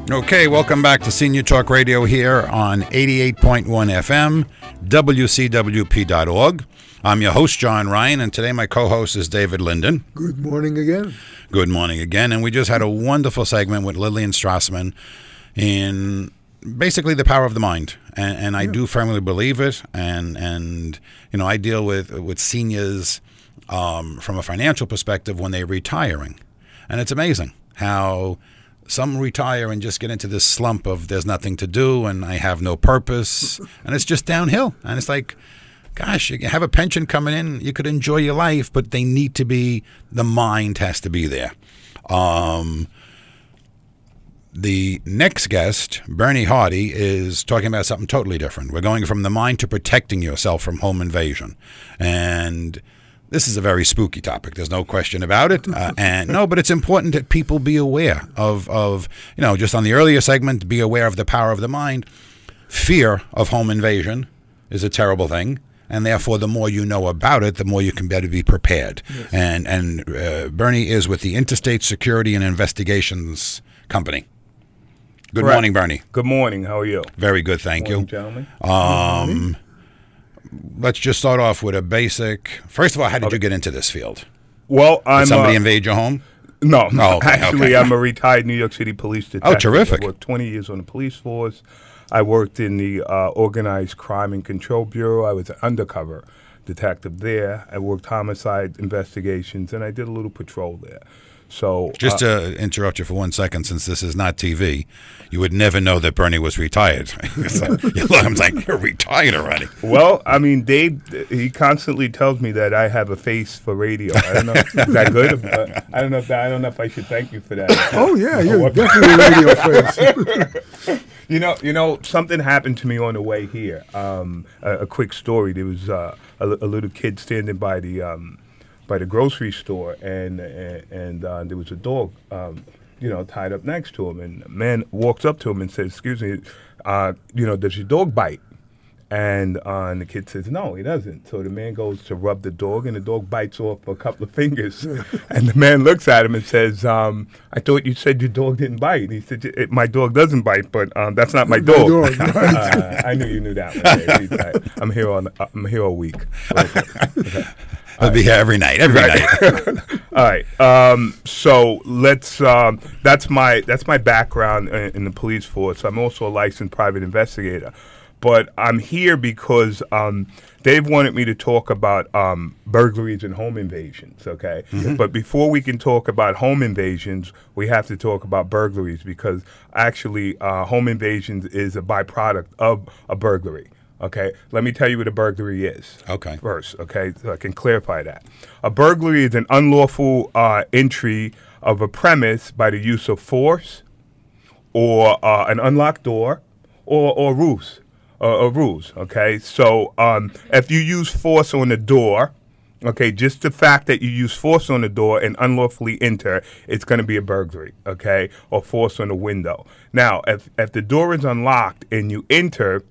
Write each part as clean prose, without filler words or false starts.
Okay, welcome back to Senior Talk Radio here on 88.1 FM, WCWP.org. I'm your host, John Ryan, and today my co-host is David Linden. Good morning again. Good morning again, and we just had a wonderful segment with Lillian Strassman in basically the power of the mind, and I do firmly believe it, and you know, I deal with seniors from a financial perspective when they're retiring, and it's amazing how some retire and just get into this slump of there's nothing to do and I have no purpose, and it's just downhill. And it's like, gosh, you have a pension coming in, you could enjoy your life, but they need to be, the mind has to be there. The next guest, Bernie Hardy, is talking about something totally different. We're going from the mind to protecting yourself from home invasion. And this is a very spooky topic. There's no question about it. But it's important that people be aware of, you know, just on the earlier segment, be aware of the power of the mind. Fear of home invasion is a terrible thing. And therefore, the more you know about it, the more you can better be prepared. Yes. And Bernie is with the Interstate Security and Investigations Company. Good morning, Bernie. Good morning. How are you? Very good, thank you. Gentlemen. Let's just start off with a basic. First of all, how did you get into this field? Well, Did somebody invade your home? No. Oh, okay, Actually, okay. I'm a retired New York City police detective. Oh, terrific. I worked 20 years on the police force. I worked in the Organized Crime and Control Bureau. I was an undercover detective there. I worked homicide investigations, and I did a little patrol there. So, just to interrupt you for 1 second, since this is not TV, you would never know that Bernie was retired. So, I'm like, you're retired already. Well, I mean, Dave, he constantly tells me that I have a face for radio. I don't know, is that good? I don't know if I should thank you for that. Oh yeah, you're definitely a radio face. You know, something happened to me on the way here. A quick story. There was a little kid standing by the grocery store, and there was a dog, tied up next to him. And a man walks up to him and says, "Excuse me, does your dog bite?" And the kid says, "No, he doesn't." So the man goes to rub the dog, and the dog bites off a couple of fingers. And the man looks at him and says, "I thought you said your dog didn't bite." And he said, "My dog doesn't bite, but that's not my dog." Right. I knew you knew that one. I'm here all week. Okay. I'll be here every night. All right. So let's. That's my background in the police force. I'm also a licensed private investigator, but I'm here because Dave wanted me to talk about burglaries and home invasions. Okay. Mm-hmm. But before we can talk about home invasions, we have to talk about burglaries, because actually home invasions is a byproduct of a burglary. Okay, let me tell you what a burglary is. Okay. First, okay, so I can clarify that. A burglary is an unlawful entry of a premise by the use of force, or an unlocked door, or ruse. Okay, so if you use force on the door, okay, just the fact that you use force on the door and unlawfully enter, it's going to be a burglary. Okay, or force on the window. Now, if the door is unlocked and you enter,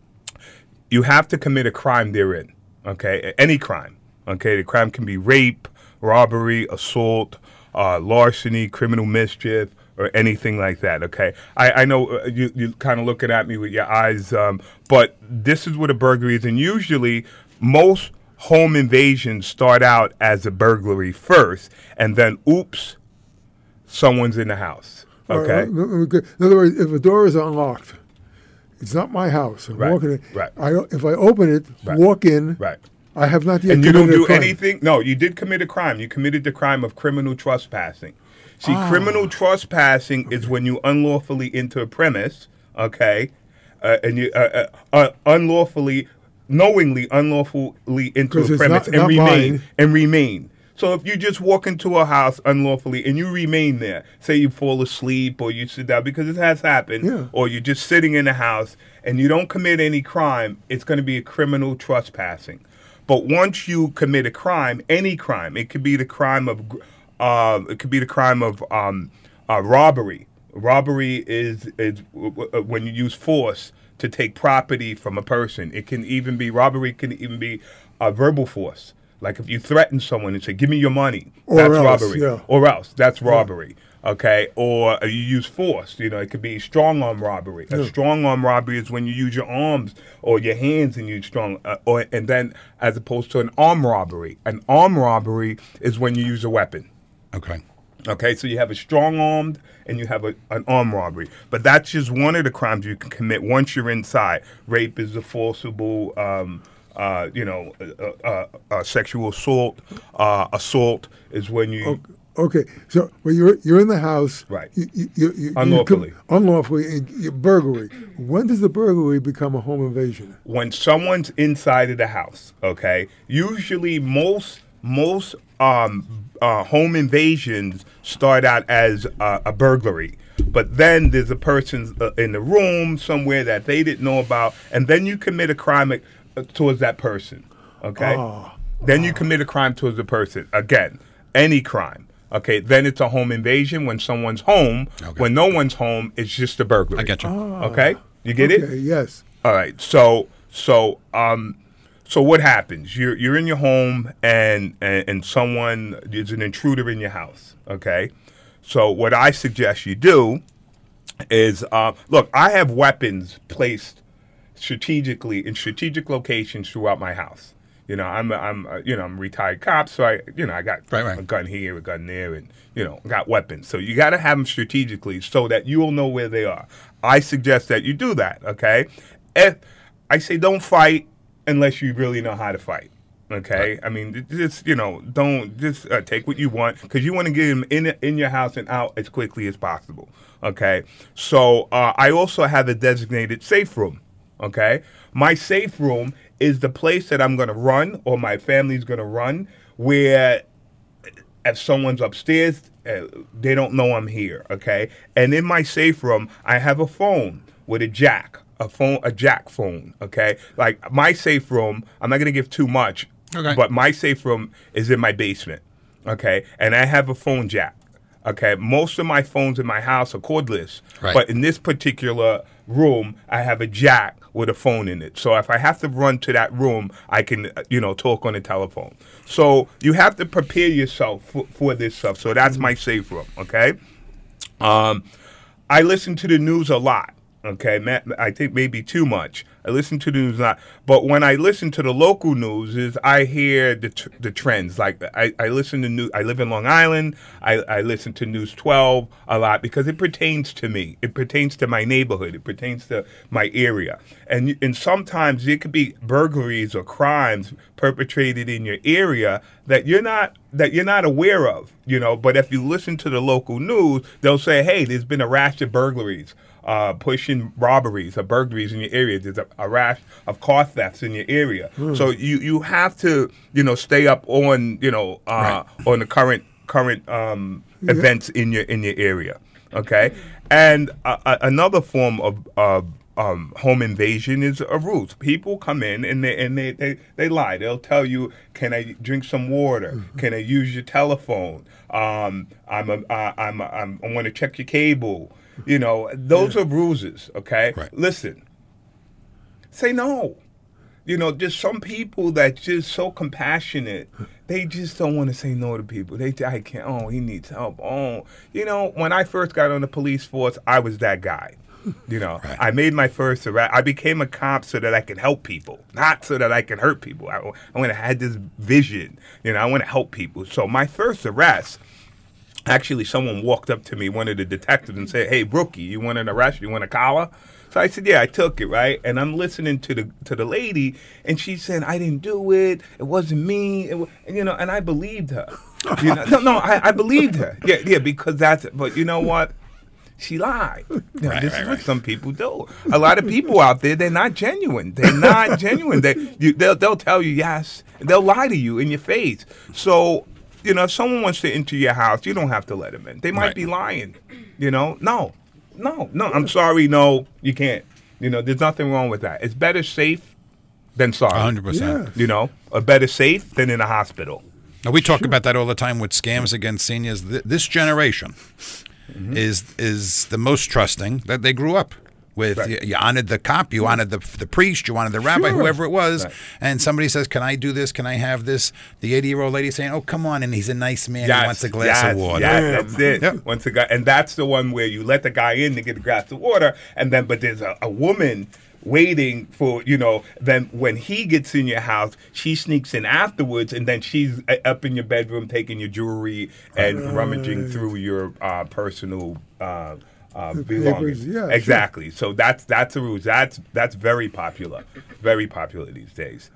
you have to commit a crime therein, okay? Any crime, okay? The crime can be rape, robbery, assault, larceny, criminal mischief, or anything like that, okay? I know you kind of looking at me with your eyes, but this is what a burglary is, and usually most home invasions start out as a burglary first, and then, oops, someone's in the house, okay? In other words, if a door is unlocked, it's not my house. I'm walking in. Right. If I open it, walk in. Right. I have not yet committed a crime. And you don't do anything? No, you did commit a crime. You committed the crime of criminal trespassing. See, criminal trespassing is when you unlawfully enter a premise, okay, and you knowingly unlawfully enter a premise and remain. So if you just walk into a house unlawfully and you remain there, say you fall asleep or you sit down, because it has happened, or you're just sitting in the house and you don't commit any crime, it's going to be a criminal trespassing. But once you commit a crime, any crime, it could be the crime of robbery. Robbery is when you use force to take property from a person. It can even be robbery. Can even be verbal force. Like if you threaten someone and say, "Give me your money," Or that's else, robbery. yeah. Or else, that's robbery. Okay, or you use force. It could be strong arm robbery. A strong arm robbery is when you use your arms or your hands and you strong, and then as opposed to an arm robbery. An arm robbery is when you use a weapon. Okay. Okay, so you have a strong armed and you have an armed robbery. But that's just one of the crimes you can commit once you're inside. Rape is a forcible, sexual assault. Assault is when you... Okay, so when you're in the house, Right. You Unlawfully. Unlawfully, and burglary. When does the burglary become a home invasion? When someone's inside of the house, okay, usually most home invasions start out as a burglary, but then there's a person in the room somewhere that they didn't know about, and then you commit a crime towards that person, okay? Then you commit a crime towards the person. Again, any crime. Okay, then it's a home invasion when someone's home. Okay. When no one's home, it's just a burglary. I get you. Okay? You get Okay, it? yes. All right. So what happens? You're in your home and someone is an intruder in your house. Okay. So what I suggest you do is look. I have weapons placed strategically in strategic locations throughout my house. I'm a retired cop, so I got Right. a gun here, a gun there, and got weapons. So you got to have them strategically so that you will know where they are. I suggest that you do that. Okay. If I say don't fight unless you really know how to fight. Okay, I mean, just don't just take what you want because you want to get them in your house and out as quickly as possible. Okay, so I also have a designated safe room. Okay, my safe room is the place that I'm going to run or my family's going to run where if someone's upstairs, they don't know I'm here. Okay, and in my safe room, I have a phone with a jack. A jack phone, okay? Like my safe room, I'm not going to give too much, but my safe room is in my basement, okay? And I have a phone jack, okay? Most of my phones in my house are cordless, Right. but in this particular room, I have a jack with a phone in it. So if I have to run to that room, I can, talk on the telephone. So you have to prepare yourself for this stuff. So that's my safe room, okay? I listen to the news a lot. Okay, I think maybe too much. I listen to the news a lot, but when I listen to the local news, I hear the trends. Like I listen to news. I live in Long Island. I listen to News 12 a lot because it pertains to me. It pertains to my neighborhood. It pertains to my area. And sometimes it could be burglaries or crimes perpetrated in your area that you're not aware of. But if you listen to the local news, they'll say, "Hey, there's been a rash of burglaries." Pushing robberies or burglaries in your area. There's a rash of car thefts in your area. So you have to stay up on on the current events in your area. Okay, and another form of home invasion is a ruse. People come in and they lie. They'll tell you, "Can I drink some water? Can I use your telephone? I want to check your cable." Those are ruses, okay? Right. Listen, say no. Just some people that just so compassionate, they just don't want to say no to people. I can't, he needs help. When I first got on the police force, I was that guy. Right. I made my first arrest. I became a cop so that I can help people, not so that I can hurt people. I had this vision. I want to help people. So my first arrest, actually, someone walked up to me, one of the detectives, and said, "Hey, rookie, you want an arrest? You want a collar?" So I said, "Yeah, I took it, right?" And I'm listening to the lady, and she said, "I didn't do it. It wasn't me." And I believed her. I believed her. Yeah, because that's. But you know what? She lied. This is what some people do. A lot of people out there, they're not genuine. They're not genuine. They'll tell you yes, and they'll lie to you in your face. So. If someone wants to enter your house, you don't have to let them in. They might be lying. No. I'm sorry. No, you can't. There's nothing wrong with that. It's better safe than sorry. 100%. A better safe than in a hospital. Now, we talk about that all the time with scams against seniors. This generation is the most trusting that they grew up. with Right. you honored the cop, you honored the priest, you honored the rabbi, Sure. whoever it was, Right. and somebody says, "Can I do this? Can I have this?" The 80-year-old lady saying, "Oh, come on," and he's a nice man. He wants a glass of water. Yeah, that's it. Yep. Once a guy, and that's the one where you let the guy in to get a glass of water, and then but there's a woman waiting for, then when he gets in your house, she sneaks in afterwards, and then she's up in your bedroom taking your jewelry and rummaging through your personal belongings. yeah, exactly. So that's a ruse. That's very popular these days.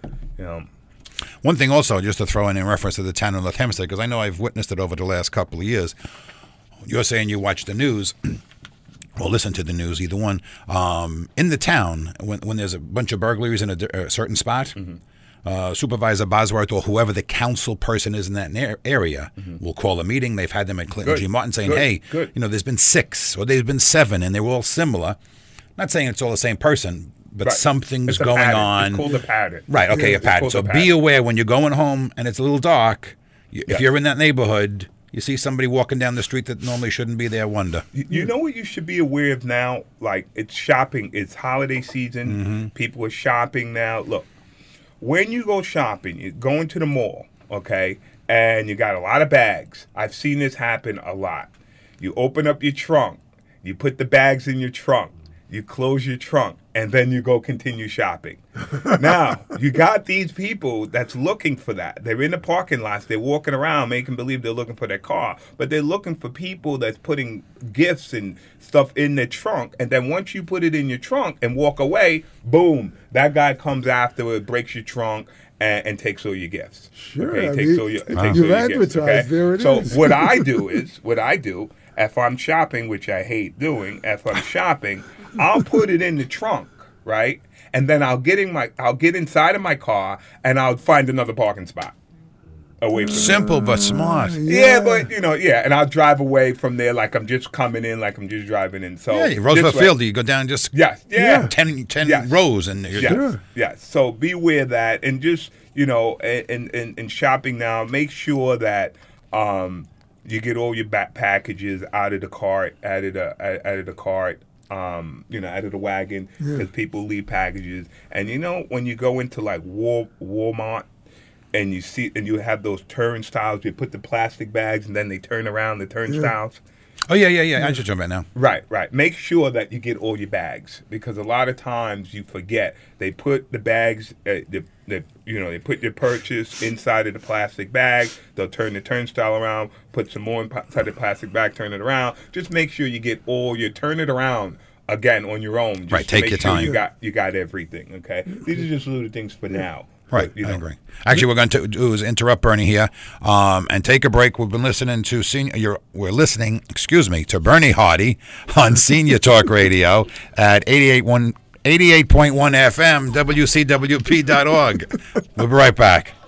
One thing also, just to throw in reference to the town of North Hempstead, because I know I've witnessed it over the last couple of years. You're saying you watch the news or listen to the news, either one. In the town, when there's a bunch of burglaries in a certain spot, Supervisor Bosworth or whoever the council person is in that area will call a meeting. They've had them at Clinton Good. G. Martin saying, Good. hey, Good. there's been 6 or there's been 7 and they're all similar. Not saying it's all the same person, but Right. something's It's a going pattern. on. It's called a pattern. Right, okay, a It's pattern. called So a be pattern. aware when you're going home and it's a little dark, if Yeah. you're in that neighborhood, you see somebody walking down the street that normally shouldn't be there, wonder. You know what you should be aware of now? Like, it's shopping. It's holiday season. People are shopping now. Look, when you go shopping, you're going to the mall, okay, and you got a lot of bags. I've seen this happen a lot. You open up your trunk. You put the bags in your trunk. You close your trunk, and then you go continue shopping. Now, you got these people that's looking for that. They're in the parking lots. They're walking around making believe they're looking for their car, but they're looking for people that's putting gifts and stuff in their trunk. And then once you put it in your trunk and walk away, boom, that guy comes afterward, breaks your trunk, and takes all your gifts. Sure, Okay? I Takes mean, all your, takes you've all your gifts. advertised, Okay? there it so is. what I do, if I'm shopping, which I hate doing, if I'm shopping, I'll put it in the trunk, right? And then I'll get inside of my car and I'll find another parking spot away from it. Simple but smart. Yeah, but and I'll drive away from there like I'm just coming in, like I'm just driving in. So Yeah, Roosevelt this way- Field, you go down just Yes, yeah. 10 Yes. rows and you're Yes, Sure. yes. So be aware of that, and just in shopping now, make sure that you get all your back packages out of the cart, out of the wagon, because people leave packages. And when you go into like Walmart. And you have those turnstiles. You put the plastic bags, and then they turn around the turnstiles. Oh, yeah. I should jump in now. Right. Make sure that you get all your bags, because a lot of times you forget. They put the bags, they put your purchase inside of the plastic bag. They'll turn the turnstile around, put some more inside the plastic bag, turn it around. Just make sure you get turn it around again on your own. Just Right, to take make your sure time. You got everything. Okay, these are just little things for now. Right, But, I agree. Actually, we're going to do is interrupt Bernie here and take a break. We've been listening to we're listening to Bernie Hardy on Senior Talk Radio at 88.1 FM, WCWP.org. We'll be right back.